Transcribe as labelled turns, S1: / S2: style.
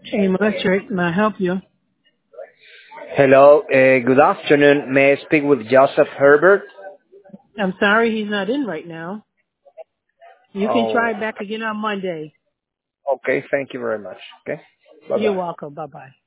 S1: Hey, Electric, may I help you?
S2: Hello, good afternoon. May I speak with Joseph Herbert?
S1: I'm sorry he's not in right now. You can
S2: Oh,
S1: try back again on Monday.
S2: okay. Thank you very much. Okay.
S1: You're
S2: Bye-bye.
S1: welcome. Bye-bye.